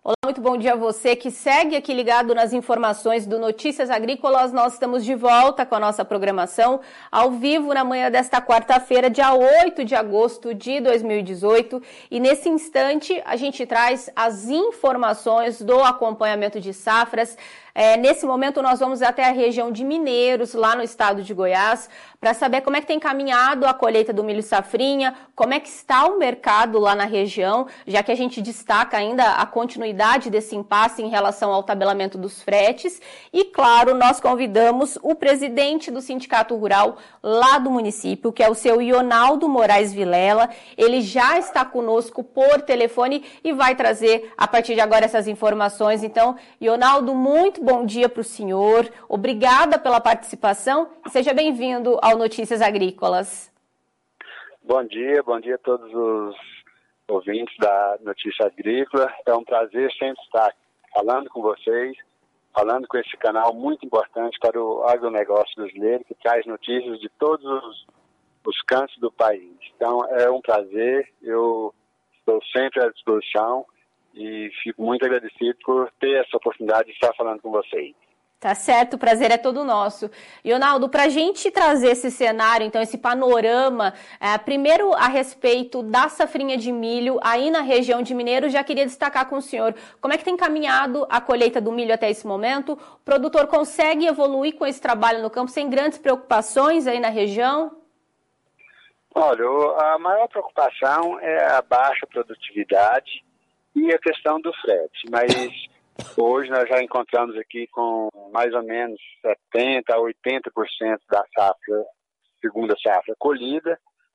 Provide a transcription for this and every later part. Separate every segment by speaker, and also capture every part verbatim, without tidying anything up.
Speaker 1: Olá, muito bom dia a você que segue aqui ligado nas informações do Notícias Agrícolas. Nós estamos de volta com a nossa programação ao vivo na manhã desta quarta-feira, dia oito de agosto de dois mil e dezoito. E nesse instante a gente traz as informações do acompanhamento de safras. É, nesse momento nós vamos até a região de Mineiros, lá no estado de Goiás, para saber como é que tem caminhado a colheita do milho safrinha, como é que está o mercado lá na região, já que a gente destaca ainda a continuidade desse impasse em relação ao tabelamento dos fretes. E, claro, nós convidamos o presidente do Sindicato Rural lá do município, que é o seu Ionaldo Moraes Vilela. Ele já está conosco por telefone e vai trazer, a partir de agora, essas informações. Então, Ionaldo, muito bom dia para o senhor. Obrigada pela participação e seja bem-vindo ao Notícias Agrícolas.
Speaker 2: Bom dia, bom dia a todos os ouvintes da Notícia Agrícola. É um prazer sempre estar falando com vocês, falando com esse canal muito importante para o agronegócio brasileiro, que traz notícias de todos os, os cantos do país. Então, é um prazer, eu estou sempre à disposição e fico muito agradecido por ter essa oportunidade de estar falando com vocês.
Speaker 1: Tá certo, o prazer é todo nosso. Ionaldo, para a gente trazer esse cenário, então, esse panorama, é, primeiro a respeito da safrinha de milho aí na região de Mineiros, já queria destacar com o senhor como é que tem caminhado a colheita do milho até esse momento. O produtor consegue evoluir com esse trabalho no campo sem grandes preocupações aí na região?
Speaker 2: Olha, a maior preocupação é a baixa produtividade e a questão do frete, mas hoje nós já encontramos aqui com mais ou menos setenta por cento a oitenta por cento da safra, segunda safra colhida,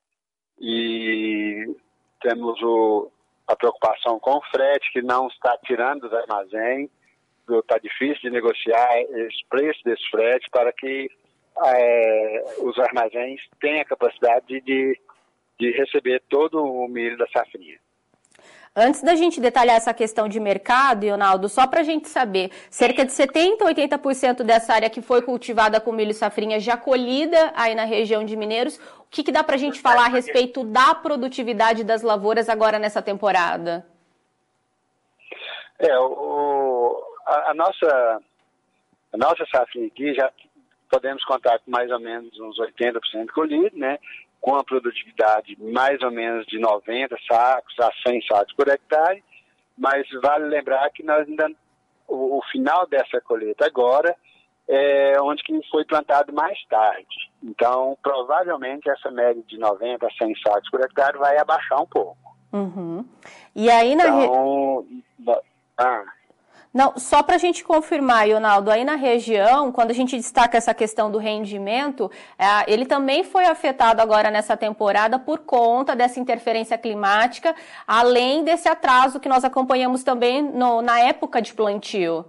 Speaker 2: e temos o, a preocupação com o frete, que não está tirando dos armazéns. Está difícil de negociar esse preço desse frete para que é, os armazéns tenham a capacidade de, de receber todo o milho da safrinha.
Speaker 1: Antes da gente detalhar essa questão de mercado, Ionaldo, só para a gente saber, cerca de setenta por cento, oitenta por cento dessa área que foi cultivada com milho safrinha já colhida aí na região de Mineiros, o que, que dá para a gente falar a respeito da produtividade das lavouras agora nessa temporada?
Speaker 2: É, o, a, a, nossa, a nossa safrinha aqui já podemos contar com mais ou menos uns oitenta por cento colhido, né? Com a produtividade mais ou menos de noventa sacos a cem sacos por hectare, mas vale lembrar que nós ainda, o, o final dessa colheita agora é onde que foi plantado mais tarde. Então, provavelmente essa média de noventa a cem sacos por hectare vai abaixar um pouco.
Speaker 1: Uhum. E aí na
Speaker 2: então, re... ah.
Speaker 1: Não, só para a gente confirmar, Ionaldo, aí na região, quando a gente destaca essa questão do rendimento, é, ele também foi afetado agora nessa temporada por conta dessa interferência climática, além desse atraso que nós acompanhamos também no, na época de plantio.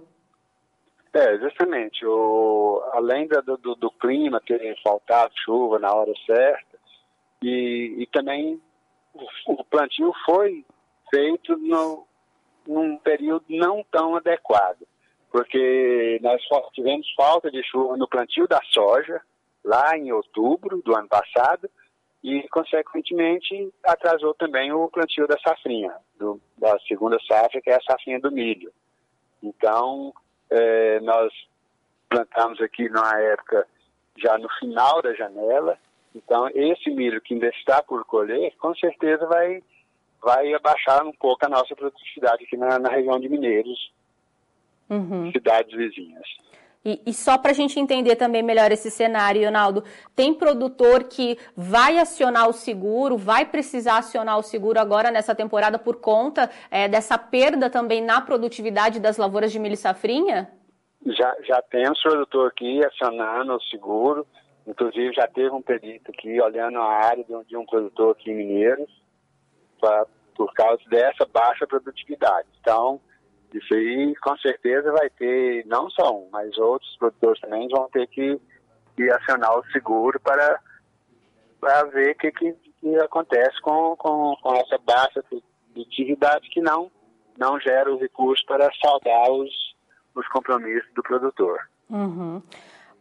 Speaker 2: É, justamente. O, além do, do, do clima ter faltado chuva na hora certa, e, e também o, o plantio foi feito no num período não tão adequado, porque nós tivemos falta de chuva no plantio da soja, lá em outubro do ano passado, e, consequentemente, atrasou também o plantio da safrinha, do, da segunda safra, que é a safrinha do milho. Então, é, nós plantamos aqui numa época já no final da janela, então esse milho que ainda está por colher, com certeza vai vai abaixar um pouco a nossa produtividade aqui na, na região de Mineiros, uhum. Cidades vizinhas.
Speaker 1: E, e só para a gente entender também melhor esse cenário, Ionaldo, tem produtor que vai acionar o seguro, vai precisar acionar o seguro agora nessa temporada por conta é, dessa perda também na produtividade das lavouras de milho e safrinha?
Speaker 2: Já, já temos produtor aqui acionando o seguro, inclusive já teve um perito aqui olhando a área de um, de um produtor aqui em Mineiros, Pra, por causa dessa baixa produtividade. Então, isso aí com certeza vai ter, não só um, mas outros produtores também vão ter que, que acionar o seguro para, para ver o que, que, que acontece com, com, com essa baixa produtividade que não, não gera os recursos para saldar os, os compromissos do produtor.
Speaker 1: Uhum.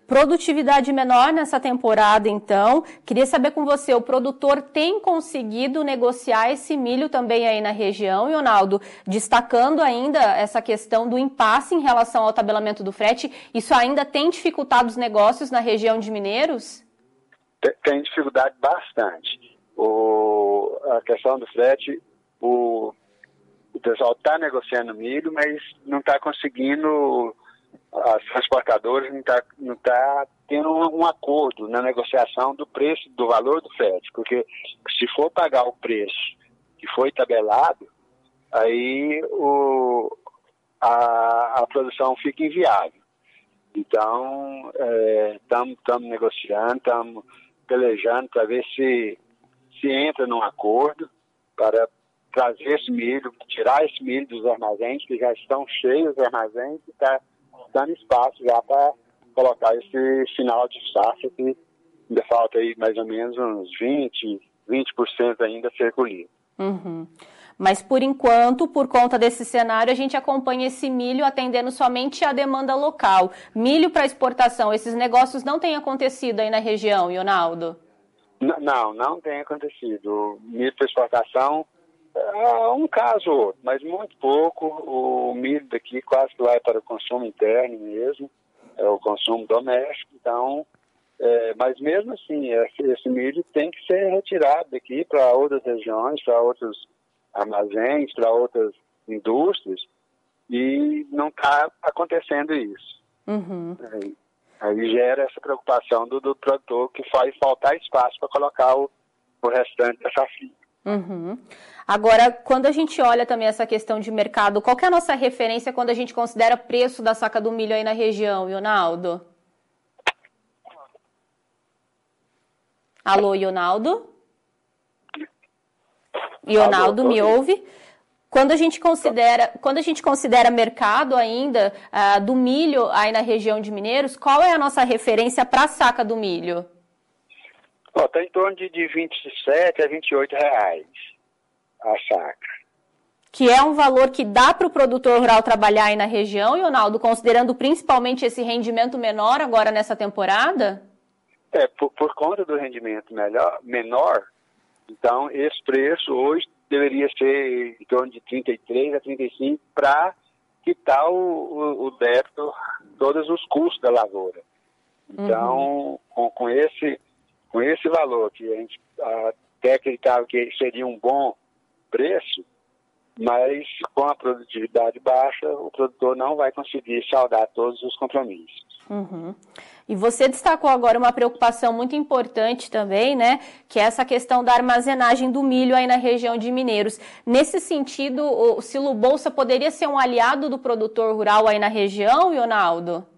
Speaker 1: Produtividade menor nessa temporada, então. Queria saber com você, o produtor tem conseguido negociar esse milho também aí na região, Ronaldo? Destacando ainda essa questão do impasse em relação ao tabelamento do frete, isso ainda tem dificultado os negócios na região de Mineiros?
Speaker 2: Tem dificuldade bastante. O, a questão do frete, o, o pessoal está negociando milho, mas não está conseguindo... As transportadoras não está não tá tendo um, um acordo na negociação do preço, do valor do frete, porque se for pagar o preço que foi tabelado, aí o, a, a produção fica inviável. Então, estamos é, negociando, estamos pelejando para ver se, se entra num acordo para trazer esse milho, tirar esse milho dos armazéns, que já estão cheios os armazéns, e está dando espaço já para colocar esse final de safra, que ainda falta aí mais ou menos uns vinte por cento ainda a ser colhido.
Speaker 1: Uhum. Mas por enquanto, por conta desse cenário, a gente acompanha esse milho atendendo somente a demanda local. Milho para exportação, esses negócios não têm acontecido aí na região, Ronaldo?
Speaker 2: Não, não tem acontecido. Milho para exportação, é um caso ou outro, mas muito pouco. O milho daqui quase que vai para o consumo interno mesmo, é o consumo doméstico. Então, é, mas mesmo assim, esse, esse milho tem que ser retirado daqui para outras regiões, para outros armazéns, para outras indústrias, e não está acontecendo isso.
Speaker 1: Uhum.
Speaker 2: Aí, aí gera essa preocupação do, do produtor, que faz faltar espaço para colocar o, o restante da safra.
Speaker 1: Uhum. Agora, quando a gente olha também essa questão de mercado, qual que é a nossa referência quando a gente considera preço da saca do milho aí na região, Ronaldo? Alô, Ronaldo? Ronaldo, me ouve? Quando a gente considera, quando a gente considera mercado ainda uh, do milho aí na região de Mineiros, qual é a nossa referência para a saca do milho?
Speaker 2: Está em torno de, de vinte e sete a vinte e oito reais a saca.
Speaker 1: Que é um valor que dá para o produtor rural trabalhar aí na região, Ronaldo, considerando principalmente esse rendimento menor agora nessa temporada?
Speaker 2: É, por, por conta do rendimento melhor, menor, então esse preço hoje deveria ser em torno de trinta e três a trinta e cinco para quitar o, o, o débito, todos os custos da lavoura. Então, uhum. com, com esse... Com esse valor, que a gente até acreditava que seria um bom preço, mas com a produtividade baixa, o produtor não vai conseguir saldar todos os compromissos.
Speaker 1: Uhum. E você destacou agora uma preocupação muito importante também, né? Que é essa questão da armazenagem do milho aí na região de Mineiros. Nesse sentido, o Silo Bolsa poderia ser um aliado do produtor rural aí na região, Ronaldo?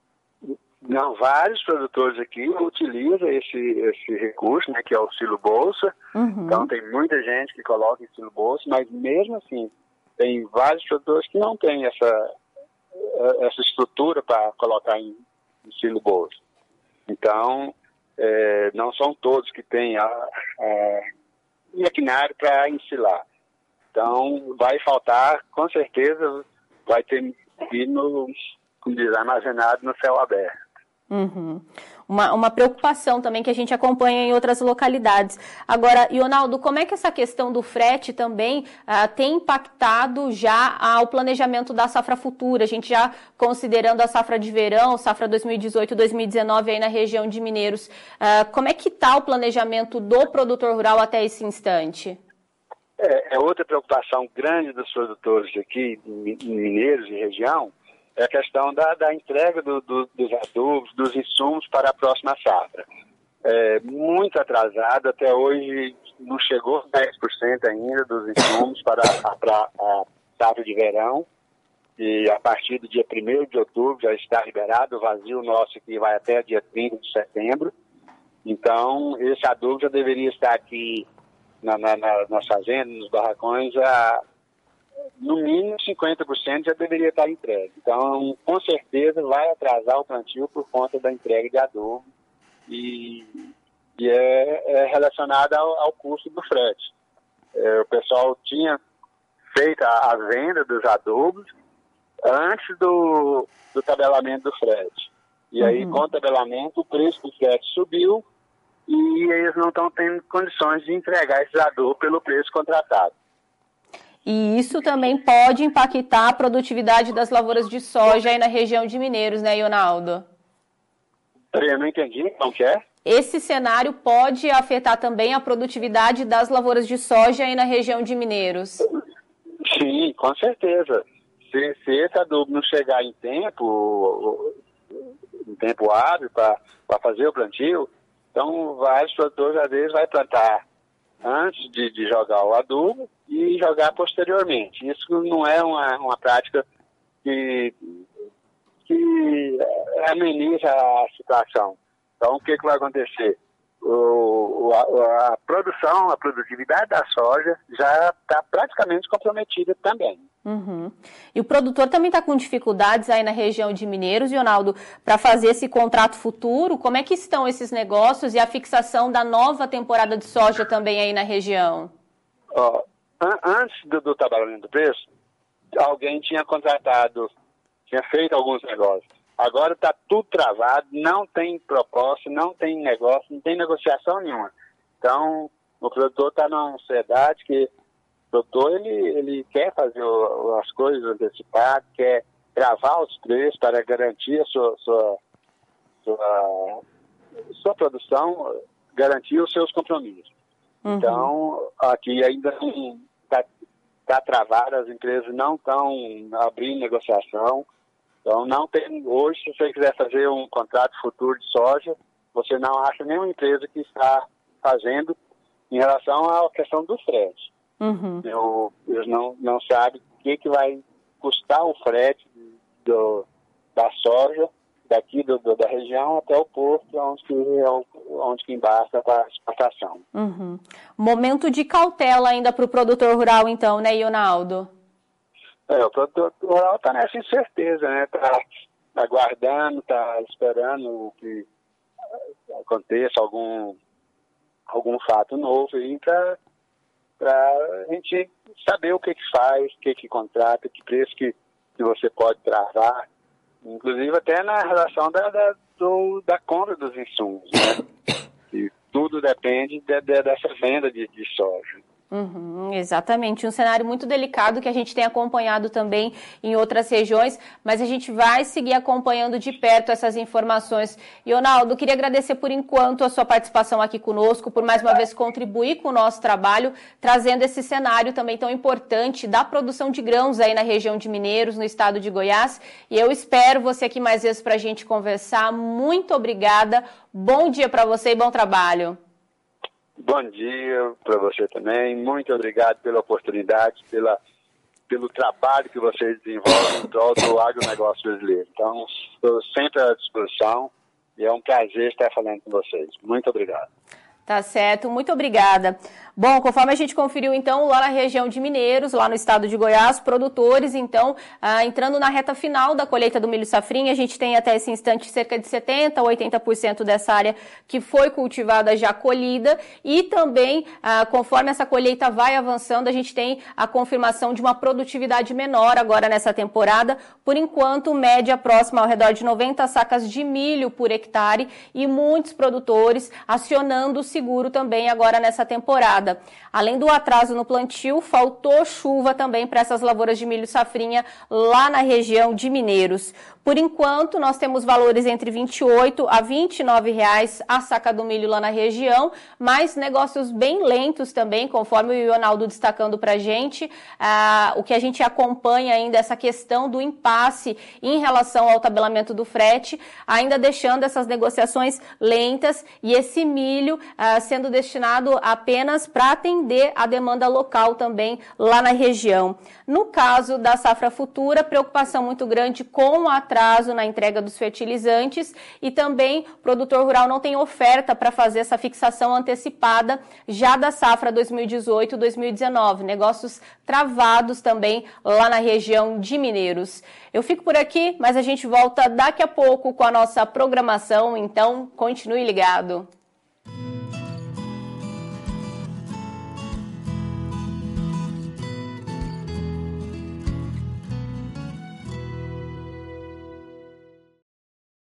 Speaker 2: Não, vários produtores aqui utilizam esse, esse recurso, né, que é o Silo Bolsa. Uhum. Então tem muita gente que coloca em Silo Bolsa, mas mesmo assim tem vários produtores que não têm essa, essa estrutura para colocar em, em Silo Bolsa. Então, é, não são todos que têm a, a maquinário para ensilar. Então vai faltar, com certeza, vai ter milho, como diz, armazenado no céu aberto.
Speaker 1: Uhum. Uma, uma preocupação também que a gente acompanha em outras localidades. Agora, Ronaldo, como é que essa questão do frete também uh, tem impactado já ao planejamento da safra futura? A gente já considerando a safra de verão, safra dois mil e dezoito, dois mil e dezenove aí na região de Mineiros, uh, como é que está o planejamento do produtor rural até esse instante?
Speaker 2: É, é outra preocupação grande dos produtores aqui em Mineiros e região, é a questão da, da entrega do, do, dos adubos, dos insumos para a próxima safra. É muito atrasado, até hoje não chegou dez por cento ainda dos insumos para a, para a safra de verão, e a partir do dia primeiro de outubro já está liberado, o vazio nosso aqui vai até dia trinta de setembro, então esse adubo já deveria estar aqui na, na, na, nas fazendas, nos barracões, a no mínimo cinquenta por cento já deveria estar entregue. Então, com certeza, vai atrasar o plantio por conta da entrega de adubo e, e é, é relacionado ao, ao custo do frete. É, o pessoal tinha feito a, a venda dos adubos antes do, do tabelamento do frete. E aí, uhum. com o tabelamento, o preço do frete subiu e eles não estão tendo condições de entregar esses adubos pelo preço contratado.
Speaker 1: E isso também pode impactar a produtividade das lavouras de soja aí na região de Mineiros, né, Ionaldo?
Speaker 2: Eu não entendi, não quer?
Speaker 1: Esse cenário pode afetar também a produtividade das lavouras de soja aí na região de Mineiros?
Speaker 2: Sim, com certeza. Se, se esse adubo não chegar em tempo, em tempo hábil para fazer o plantio, então vários produtores às vezes vai plantar antes de, de jogar o adubo e jogar posteriormente. Isso não é uma, uma prática que, que ameniza a situação. Então, o que, que vai acontecer? O, a, a produção, a produtividade da soja já está praticamente comprometida também.
Speaker 1: Uhum. E o produtor também está com dificuldades aí na região de Mineiros, Ionaldo, para fazer esse contrato futuro. Como é que estão esses negócios e a fixação da nova temporada de soja também aí na região?
Speaker 2: Ó, an antes do, do tabelamento do preço, alguém tinha contratado, tinha feito alguns negócios. Agora está tudo travado, não tem proposta, não tem negócio, não tem negociação nenhuma. Então, o produtor está numa ansiedade que o produtor ele, ele quer fazer o, as coisas antecipadas, quer gravar os preços para garantir a sua, sua, sua, sua produção, garantir os seus compromissos. Uhum. Então, aqui ainda está tá travado, as empresas não estão abrindo negociação. Então, não tem, hoje, se você quiser fazer um contrato futuro de soja, você não acha nenhuma empresa que está fazendo em relação à questão do frete.
Speaker 1: Uhum.
Speaker 2: Eu, eles não, não sabem o que, que vai custar o frete do, da soja daqui do, do, da região até o porto, onde que, onde que embarca para a exportação.
Speaker 1: Uhum. Momento de cautela ainda para o produtor rural, então, né, Ionaldo?
Speaker 2: É, o produtor rural está nessa incerteza, né? Está aguardando, está esperando que aconteça algum, algum fato novo aí para a gente saber o que que faz, o que que contrata, que preço que, que você pode travar, inclusive até na relação da, da, do, da compra dos insumos, né? E tudo depende de, de, dessa venda de, de soja.
Speaker 1: Uhum, exatamente, um cenário muito delicado que a gente tem acompanhado também em outras regiões, mas a gente vai seguir acompanhando de perto essas informações. Ionaldo, queria agradecer por enquanto a sua participação aqui conosco, por mais uma vez contribuir com o nosso trabalho, trazendo esse cenário também tão importante da produção de grãos aí na região de Mineiros, no estado de Goiás, e eu espero você aqui mais vezes para a gente conversar. Muito obrigada, bom dia para você e bom trabalho.
Speaker 2: Bom dia para você também, muito obrigado pela oportunidade, pela, pelo trabalho que vocês desenvolvem em prol do agronegócio brasileiro. Então, estou sempre à disposição e é um prazer estar falando com vocês. Muito obrigado.
Speaker 1: Tá certo, muito obrigada. Bom, conforme a gente conferiu, então, lá na região de Mineiros, lá no estado de Goiás, produtores, então, ah, entrando na reta final da colheita do milho safrinha, a gente tem até esse instante cerca de setenta por cento a oitenta por cento dessa área que foi cultivada já colhida e também, ah, conforme essa colheita vai avançando, a gente tem a confirmação de uma produtividade menor agora nessa temporada, por enquanto, média próxima ao redor de noventa sacas de milho por hectare e muitos produtores acionando o seguro também agora nessa temporada. Além do atraso no plantio, faltou chuva também para essas lavouras de milho safrinha lá na região de Mineiros. Por enquanto, nós temos valores entre vinte e oito a vinte e nove reais a saca do milho lá na região, mas negócios bem lentos também, conforme o Ionaldo destacando para a gente. Ah, o que a gente acompanha ainda, essa questão do impasse em relação ao tabelamento do frete, ainda deixando essas negociações lentas e esse milho ah, sendo destinado apenas para atender a demanda local também lá na região. No caso da safra futura, preocupação muito grande com o atraso na entrega dos fertilizantes e também o produtor rural não tem oferta para fazer essa fixação antecipada já da safra dois mil e dezoito dois mil e dezenove. Negócios travados também lá na região de Mineiros. Eu fico por aqui, mas a gente volta daqui a pouco com a nossa programação, então continue ligado.